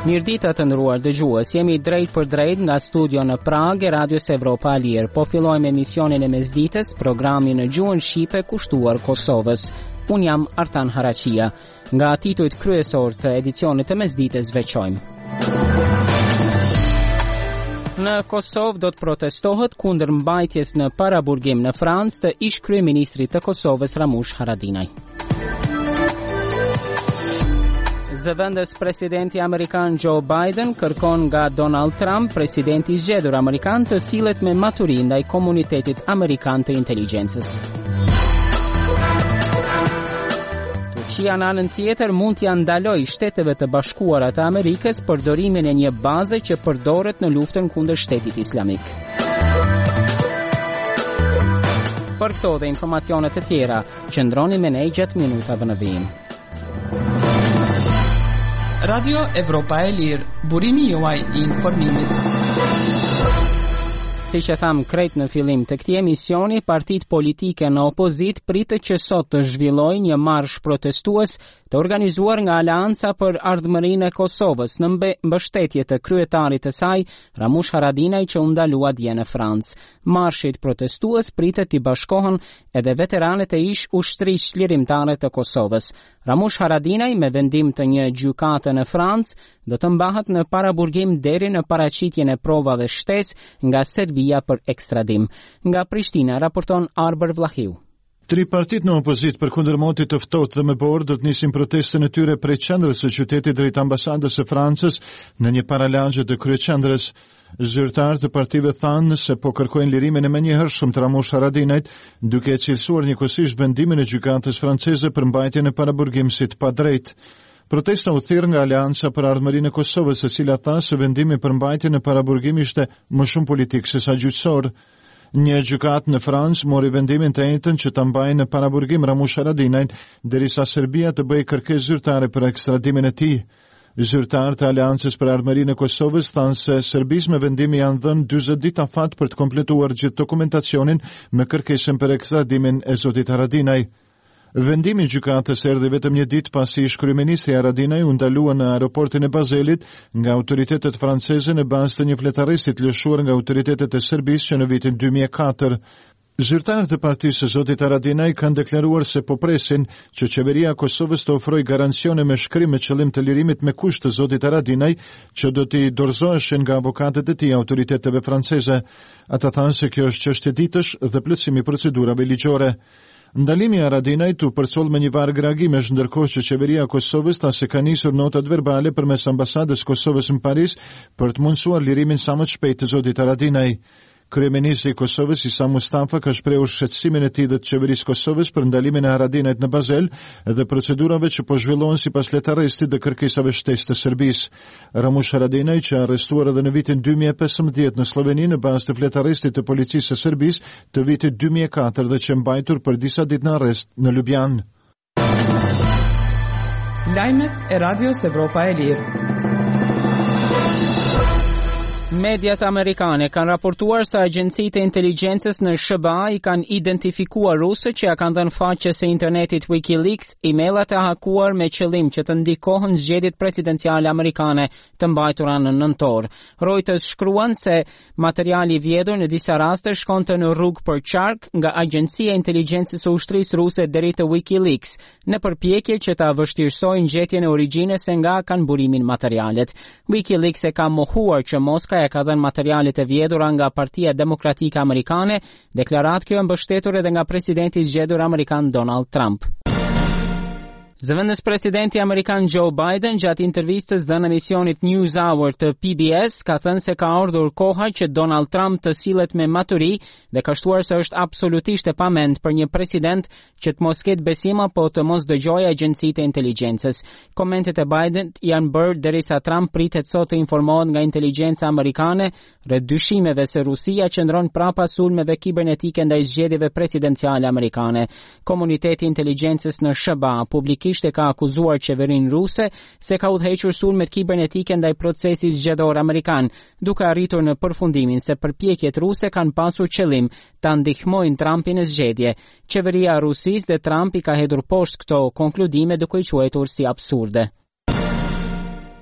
Mirëditë të nderuar dëgjues, jemi drejt për drejt nga studio në Prag e Radios Evropa e Lirë. Po fillojmë emisionin e mesdites, programin në gjuhën shqipe kushtuar Kosovës. Unë jam Artan Haraqia. Nga titujt kryesor të edicionit të mesdites veçojmë. Në Kosovë do të protestohet kundër mbajtjes në paraburgim në Francë të ish kryeministrit të Kosovës Ramush Haradinaj. Zëvendës presidenti Amerikan Joe Biden kërkon nga Donald Trump, presidenti i zgjedhur Amerikan, të sillet me maturi ndaj komunitetit Amerikan të inteligjencës. Turqia në anën tjetër mund t'ia ndalojë Shteteve të Bashkuara të Amerikës përdorimin e një baze që përdoret në luftën kundër Shtetit Islamik. Për këto dhe informacione të tjera, qëndroni me ne gjatë minutave në vijim. Radio Evropa e Lirë, burimi juaj i informimit. Si që tham krejt në fillim të këtij emisioni, partitë politike në opozit pritet që sot të zhvillojë një marsh protestues të organizuar nga Aleanca për Ardhmërinë e Kosovës në mbështetje të kryetarit të saj, Ramush Haradinaj, që u ndalua dje në Francë. Marshit protestues pritet t'i bashkohen edhe veteranet e ish ushtrisë çlirimtare të Kosovës. Ramush Haradinaj, me vendim të një gjykate në Francë, do të mbahet në paraburgim deri në paraqitjen e provave shtesë nga Serbia për ekstradim. Nga Prishtina raporton Arber Vlahiu. Tri partitë në opozit përkundër motit të ftohtë dhe më borë do të nisin protestën e tyre prej qendrës së qytetit drejt ambasadës së Francës në një paralagje të kryeqendrës. Zyrtarët e partive thanë se po kërkojnë lirimin e menjëhershëm të Ramush Haradinajt, duke cilësuar njëkohësisht vendimin e gjykatës franceze për mbajtjen e paraburgimsit pa drejtë. Protesta u thirr nga Aleanca për Ardhmërinë e Kosovës, e cila tha se vendimi për mbajtjen e paraburgimit ishte më shumë politik se sa gjyqësor. Një gjykatë në Francë mori vendimin të njëjtën që ta mbajë në paraburgim Ramush Haradinajn derisa Serbia të bëjë kërkesë zyrtare për ekstradimin e tij. Zyrtarët e Aleancës për Ardhmërinë e Kosovës thanë se Serbisë me vendimi janë dhënë 40 ditë afat për të kompletuar gjithë dokumentacionin me kërkesën për ekstradimin e zotit Haradinaj. Vendimi i gjykatës erdhi vetëm një ditë pasi ish kryeministri Haradinaj u ndalua në aeroportin e Bazelit nga autoritetet franceze në bazë të një fletarësit lëshuar nga autoritetet e Serbisë që në vitin 2004. Zyrtarët e partisë së zotit Haradinaj kanë deklaruar se po presin që qeveria e Kosovës të ofrojë garancione me shkrim me qëllim të lirimit me kusht të zotit Haradinaj, që do t'i dorëzoheshin nga avokatët e tij autoriteteve franceze. Ata thanë se kjo është çështje ditësh dhe plotësimi i procedurave ligjore. Ndalimi i Haradinajt u përcoll me një varg reagimesh, ndërkohë që qeveria e Kosovës tha se ka nisur notat verbale përmes ambasadës Kosovës në Paris për të mundsuar lirimin sa më shpejt të zotit Haradinaj. Kryeministri i Kosovës Isa Mustafa ka shprehur shqetësimin e tij dhe të qeverisë Kosovës për ndalimin e Haradinajt në Bazel dhe procedurave që po zhvillohen sipas letarëstit dhe kërkesave shtesë të Serbisë. Ramush Haradinaj, që arrestuar edhe në vitin 2015 në Sloveni në bazë të fletarëstit të policisë së Serbisë të vitit 2004 dhe që mbajtur për disa ditë në arrest në Ljubljanë. Lajmet e Radios Evropa e Lirë. Mediat amerikane kanë raportuar se agjencitë e inteligjencës në SBA i kanë identifikuar rusët që ja kanë dhënë faqe së internetit WikiLeaks emaillat e hakuar me qëllim që të ndikohen zgjedhjet presidenciale amerikane të mbajtura në nëntor. Reuters shkruan se materiali i vjedhur në disa raste shkonte në rrugë për qark nga agjencia e inteligjencës së ushtrisë ruse deri te WikiLeaks në përpjekje që ta vështirësojnë gjetjen e origjinës se nga kanë burimin materialet. WikiLeaks e ka mohuar që Moska e ka dhënë materialet e vjedhura nga Partia Demokratike Amerikane, deklaratë kjo mbështetur edhe nga presidenti i zgjedhur amerikan Donald Trump. Zëvendës presidenti amerikan Joe Biden gjatë intervistës dhënë emisionit News Hour të PBS ka thënë se ka ardhur koha që Donald Trump të sillet me maturi dhe ka shtuar se është absolutisht e pamend për një president që të mos ketë besim apo të mos dëgjojë agjencitë e inteligjencës. Komentet e Biden janë bërë derisa Trump pritet sot të informohet nga inteligjenca amerikane rreth dyshimeve se Rusia qëndron prapa sulmeve kibernetike ndaj zgjedhjeve presidenciale amerikane. Komuniteti i inteligjencës në SBA publikisht e ka akuzuar qeverinë ruse se ka udhëhequr sulmet kibernetike ndaj procesit zgjedhor amerikan, duke arritur në përfundimin se përpjekjet ruse kanë pasur qëllim ta ndihmojnë Trumpin në zgjedhje. Qeveria e Rusisë dhe Trump i ka hedhur poshtë këto konkludime duke i quajtur si absurde.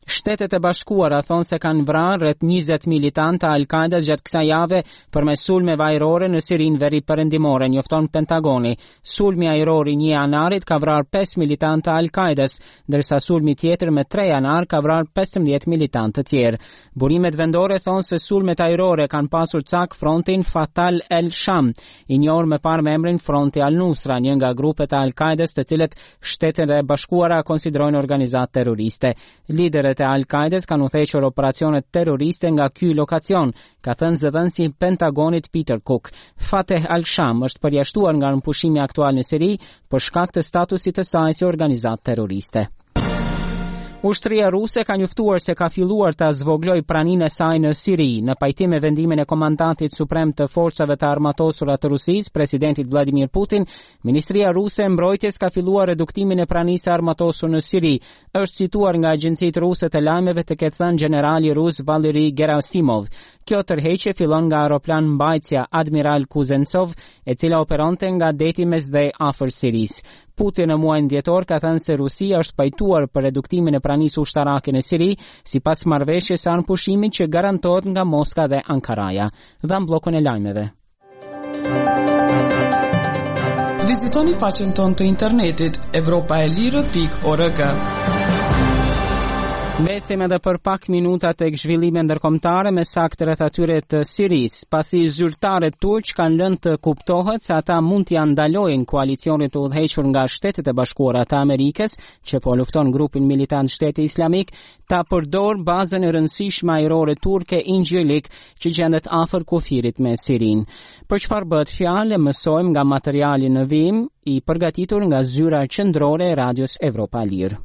Shtetet e Bashkuara thonë se kanë vrarë rreth 20 militantë të Al-Qaidas gjatë kësaj jave përmes sulmeve ajrore në Sirinë veriperëndimore, njofton Pentagoni. Sulmi ajror i 1 janarit ka vrarë 5 militantë të Al-Qaidas, ndërsa sulmi tjetër me 3 janar ka vrarë 15 militantë të tjerë. Burimet vendore thonë se sulmet ajrore kanë pasur cak frontin Fatal el-Sham, i njohur më parë me emrin Fronti al-Nusra, një nga grupet e Al-Qaidas të cilët Shtetet e Bashkuara konsiderojnë organizatë terroriste. Liderët e Al-Qaidas kanë udhëhequr operacionet terroriste nga ky lokacion, ka thënë zëdhënësi Pentagonit Peter Cook. Fateh al-Sham është përjashtuar nga pushimi aktual në Siri për shkak të statusit të saj si organizatë terroriste. Ushtria ruse ka njoftuar se ka filluar të zvogloj praninë e saj në Siri, në pajtim me vendimin e komandantit suprem të forcave të armatosura të Rusisë, presidentit Vladimir Putin. Ministria ruse e mbrojtjes ka filluar reduktimin e pranisë armatosur në Siri, është cituar nga agjencitë ruse të lajmeve të ketë thënë generali rus Valeri Gerasimov. Kjo tërheqje fillon nga aeroplan mbajtja Admiral Kuznetsov, e cila operonte nga deti mesdhej afër Sirisë. Putin në muajin dhjetor ka thënë se Rusia është pajtuar për reduktimin e pranisë ushtarake në Siri, sipas marrëveshjes së anpushimit që garantohet nga Moska dhe Ankaraja. Dhe bllokun e lajmeve. Vizitoni faqen tonë të internetit europaelire.org. Mbesim edhe për pak minuta tek zhvillime ndërkombëtare me saktë rreth atyre të Sirisë, pasi zyrtarët turq kanë lënë të kuptohet se ata mund t'i ndalojnë koalicionit të udhëhequr nga Shtetet e Bashkuara të Amerikës, që po lufton grupin militant Shteti Islamik, ta përdor bazën e rëndësishme ajrore turke Incirlik, që gjendet afër kufirit me Sirinë. Për çfarë bëhet fjalë, mësojmë nga materiali në vim i përgatitur nga zyra qendrore e Radios Evropa Lirë.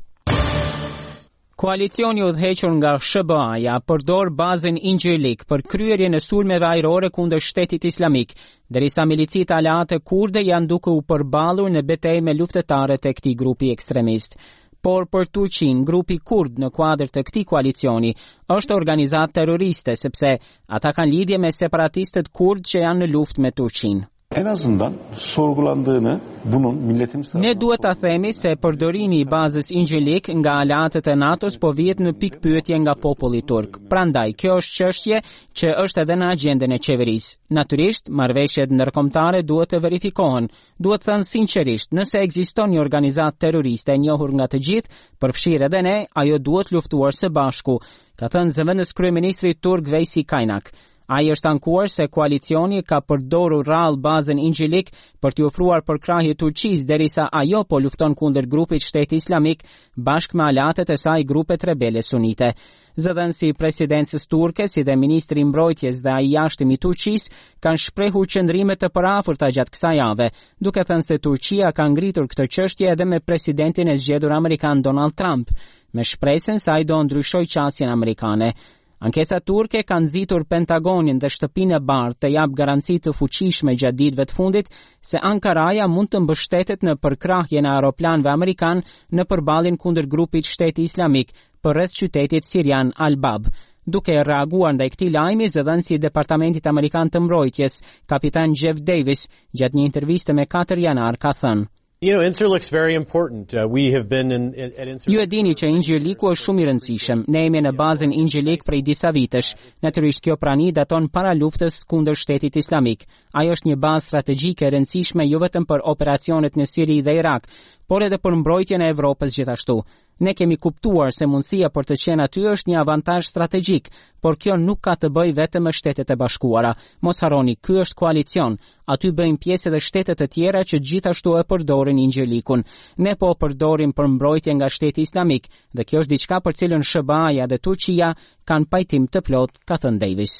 Koalicioni udhëhequr nga SHBA-ja përdor bazën Incirlik për kryerjen e sulmeve ajrore kundër Shtetit Islamik, derisa milicitë aleate kurde janë duke u përballur në betejë me luftetarët e këtij grupi ekstremist. Por për Turqinë, grupi kurd në kuadër të këtij koalicioni është organizatë terroriste, sepse ata kanë lidhje me separatistët kurd që janë në luftë me Turqinë. En azından sorgulandığını bunun milletimiz Ne duhet ta themi se përdorimi i bazës Incirlik nga aleatët e NATO-s po vihet në pikpyetje nga populli turk. Prandaj, kjo është çështje që është edhe në agjendën e qeverisë. Natyrisht, marrëveshjet ndërkombëtare duhet të verifikohen. Duhet thënë sinqerisht, nëse ekziston një organizatë terroriste e njohur nga të gjithë, përfshirë edhe ne, ajo duhet luftuar së bashku, ka thënë zëvendës kryeministri turk Veysi Kaynak. Ai është ankuar se koalicioni ka përdorur rrallë bazën Incirlik për t'i ofruar përkrahje Turqisë, derisa ajo po lufton kundër grupit Shteti Islamik bashkë me aleatët e saj grupet rebele sunite. Zëdhënësi i presidencës turke, si dhe ministri i mbrojtjes dhe ai i jashtëm i Turqisë, kanë shprehur qëndrime të përafërta gjatë kësaj jave, duke thënë se Turqia ka ngritur këtë çështje edhe me presidentin e zgjedhur amerikan Donald Trump, me shpresën se ai do ndryshojë qasjen amerikane. Ankesa turke ka nxitur Pentagonin dhe Shtëpinë e Bardhë të jap garanci të fuqishme gjatë ditëve të fundit se Ankaraja mund të mbështetet në përkrahjen e aeroplanëve amerikan në përballjen kundër grupit Shteti Islamik përreth qytetit sirian Al-Bab. Duke reaguar ndaj këtij lajmi, zëdhënësi i Departamentit Amerikan të Mbrojtjes, kapitan Jeff Davis, gjatë një interviste me 4 janar ka thënë: Incirlik's very important. We have been at Incirlik. Ju e dini që Incirliku është shumë i rëndësishëm. Ne jemi në bazën Incirlik prej disa vitesh. Natyrisht kjo prani daton para luftës kundër Shtetit Islamik. Ajo është një bazë strategjike e rëndësishme jo vetëm për operacionet në Siri dhe Irak, por edhe për mbrojtjen e Evropës gjithashtu. Ne kemi kuptuar se mundësia për të qenë aty është një avantazh strategjik, por kjo nuk ka të bëjë vetëm me Shtetet e Bashkuara. Mos harroni, ky është koalicion. Aty bëjnë pjesë edhe shtetet e tjera që gjithashtu e përdorin Incirlikun. Ne po përdorim për mbrojtje nga Shteti Islamik, dhe kjo është diçka për cilën SHBA-ja dhe Turqia kanë pajtim të plot, ka thënë Davis.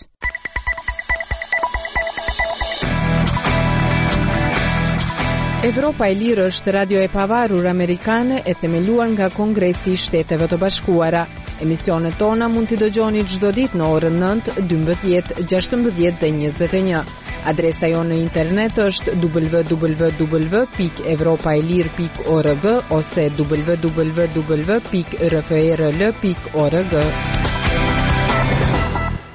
Evropa e Lirë është radio e pavarur amerikane e themeluar nga Kongresi i Shteteve të Bashkuara. Emisionet tona mund t'i dëgjoni çdo ditë në orën 9, 12, 16 dhe 21. Adresa jonë në internet është www.europaelir.org ose www.rfrl.org.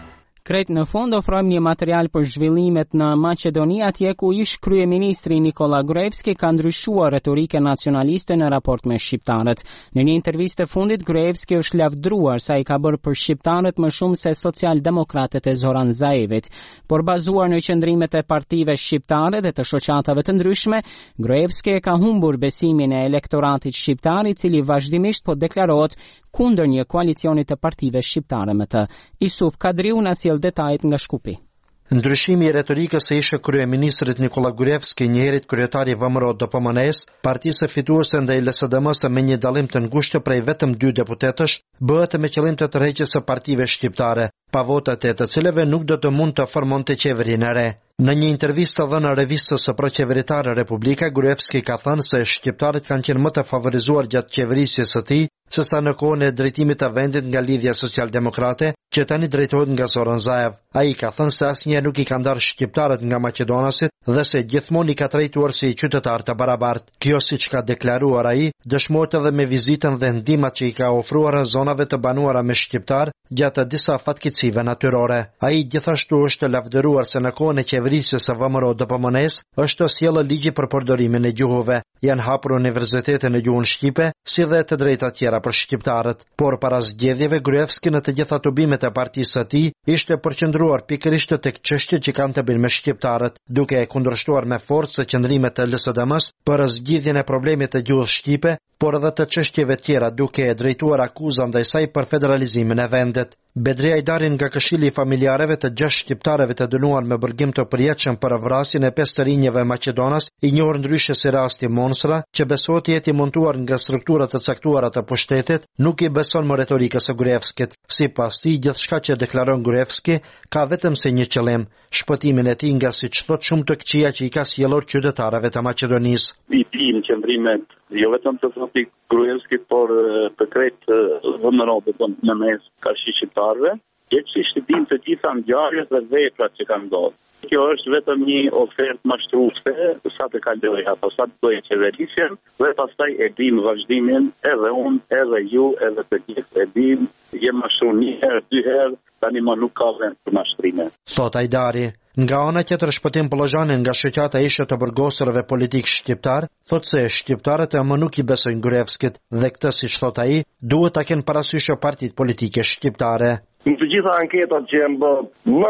Krejt në fund ofrojmë një material për zhvillimet në Maqedoni, atje ku ish kryeministri Nikola Gruevski ka ndryshuar retorike nacionaliste në raport me shqiptarët. Në një intervistë të fundit, Gruevski është lavdruar sa i ka bërë për shqiptarët më shumë se social-demokratët e Zoran Zaevit. Por bazuar në qëndrimet e partive shqiptare dhe të shoqatave të ndryshme, Gruevski ka humbur besimin e elektoratit shqiptar, i cili vazhdimisht po deklarohet kundër një koalicioni të partive shqiptare me të. Isuf Kadriu na sjell detajet nga Shkupi. Ndryshimi i retorikës së ish kryeministrit Nikola Gruevski, njëherët kryetari VMRO DPMNE-s, partisë fituese ndaj LSDM-s me një dallim të ngushtë prej vetëm 2 deputetësh, bëhet me qëllim të tërheqjes së partive shqiptare, pa votat e të cilëve nuk do të mund të formonte qeverinë e re. Në një intervistë dhënë revistës së proqeveritare Republika, Gruevski ka thënë se shqiptarët kanë qenë më të favorizuar gjatë qeverisjes së tij sesa në kohën e drejtimit të vendit nga Lidhja Social-Demokrate, që tani drejtohet nga Zoran Zaev. Ai ka thënë se asnjëherë nuk I ka ndarë shqiptarët nga maqedonasit dhe se gjithmonë I ka trajtuar si qytetar të barabartë. Kjo, siç ka deklaruar ai, dëshmohet edhe me vizitën dhe ndihmat që I ka ofruar zonave të banuara me shqiptar gjatë disa fatkeqësive natyrore. Ai gjithashtu është lavdëruar se në kohën e qeverisjes së VMRO DPMNE-s është sjellë ligji për përdorimin e gjuhëve. Janë hapur universitete në gjuhën shqipe, si dhe të drejta tjera për shqiptarët. Por para zgjedhjeve, Gruevski në të gjitha tubimet e partisë së tij ishte përqendruar pikërisht tek çështjet që kanë të bëjnë me shqiptarët, duke e kundërshtuar me forcë qëndrimet e LSDM-s për zgjidhjen e problemit të gjuhës shqipe, por edhe të çështjeve tjera, duke e drejtuar akuza ndaj saj për federalizimin e vendit. Bedri Ajdarin nga Këshilli I familjarëve të 6 shqiptarëve të dënuar me burgim të përjetshëm për vrasjen e 5 të rinjeve Maqedonas, I njohur ndryshe si rasti Monsra, që besohet të jetë I montuar nga struktura të caktuara të pushtetit, nuk I beson më retorikës së Gruevskit. Sipas tij, gjithçka që deklaron Gruevski ka vetëm se një qëllim, shpëtimin e tij nga siç thot shumë të këqija që I ka sjellur qytetarëve të Maqedonisë. I tim qëndrimet jo vetëm të zoti Gruevski, por të krejt VMRO DPMNE-s karshi shqiptarëve, që dim të gjitha ngjarjet dhe veprat që kanë ndodhur. Kjo është vetëm një ofertë mashtruese sa të kaloj apo sa të bëjë qeverisjen, dhe pastaj e dim vazhdimin, edhe unë, edhe ju, edhe të gjithë e dim, jem mashtruar 1 herë, 2 herë, tani më nuk ka vend për mashtrime. Sot Ajdari, nga ana tjetër Shpëtim Pollozhani nga shoqata e ishe të burgoserëve politik shqiptar, thot se shqiptarët më nuk I besojnë Gruevskit dhe këtë, siç thot ai, duhet ta kenë parasysh partitë politike shqiptare. Në të gjitha anketat që janë bërë,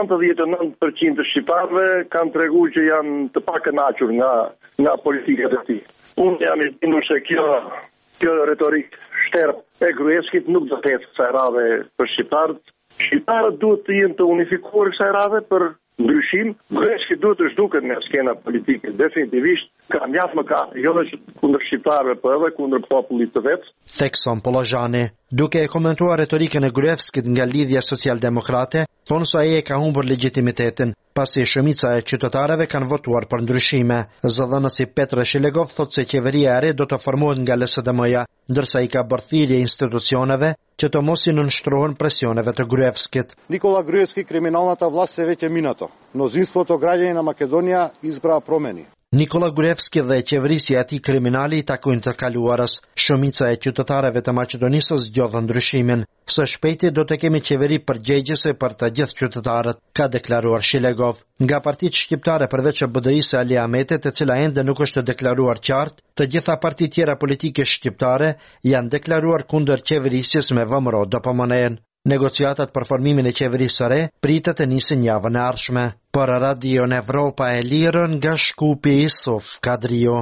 99% të shqiptarëve kanë treguar që janë të pakënaqur nga politikat e tij. Unë jam I bindur se kjo retorikë shtërp e Gruevskit nuk do të jetë kësaj radhe për shqiptarët. Shqiptarët duhet të jenë të unifikuar kësaj radhe për ndryshim. Gruevski duhet të zhduket nga skena politike, definitivisht. Ka mjaft më ka, jo vetëm kundër shqiptarëve, por edhe kundër popullit të vet. Thekson Pollozhani, duke e komentuar retorikën e Gruevskit nga Lidhja Social-Demokrate, thonë se ai e ka humbur legitimitetin, pasi shumica e qytetarëve kanë votuar për ndryshime. Zëdhënësi Petr Shilegov thotë se qeveria e re do të formohet nga LSDM-ja, ndërsa I ka bërë thirrje institucioneve që të mos I nënshtrohen presioneve të Gruevskit. Nikola Gruevski, kriminalната власт се вече минато. Мнозинството граѓани на Македонија избра промени. Nikola Gruevski dhe qeverisja e tij kriminale I takojnë të kaluarës. Shumica e qytetarëve të Maqedonisë zgjodhën ndryshimin. Së shpejti do të kemi qeveri përgjegjëse për të gjithë qytetarët, ka deklaruar Shilegov. Nga partitë shqiptare përveç BDI-së Ali Ahmetit, e cila ende nuk është deklaruar qartë, të gjitha partitë tjera politike shqiptare janë deklaruar kundër qeverisjes me VMRO DPMNE-n. Negociatat për formimin e qeverisë së re pritet të nisin javën e ardhshme. Për Radio Evropa e Lirë nga Shkupi, Isuf Kadriu.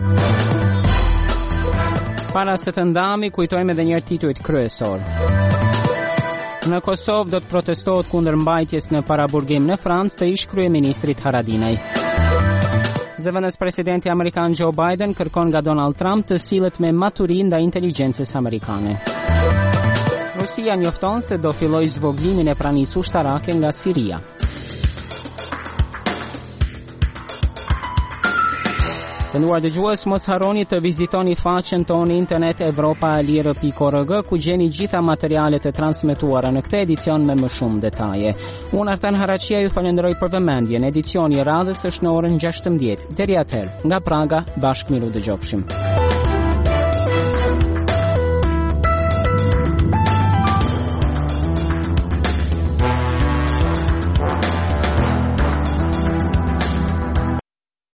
Para se të ndami, kujtojmë edhe një titujt kryesor. Në Kosovë do të protestohet kundër mbajtjes në paraburgim në Francë të ish kryeministrit Haradinaj. Zëvendës presidenti amerikan Joe Biden kërkon nga Donald Trump të sillet me maturi ndaj inteligjencës amerikane. Rusia njofton se do filloj zvoglimin e pranisë ushtarake nga Siria. Të nderuar dëgjues, mos harroni të vizitoni faqen tonë internet europaelire.org, ku gjeni gjitha materialet e transmetuara në këtë edicion me më shumë detaje. Unë Artan Haraqia ju falenderoj për vëmendjen. Edicioni I radhës është në orën 16. Deri atëherë, nga Praga, bashkë miru dëgjofshim.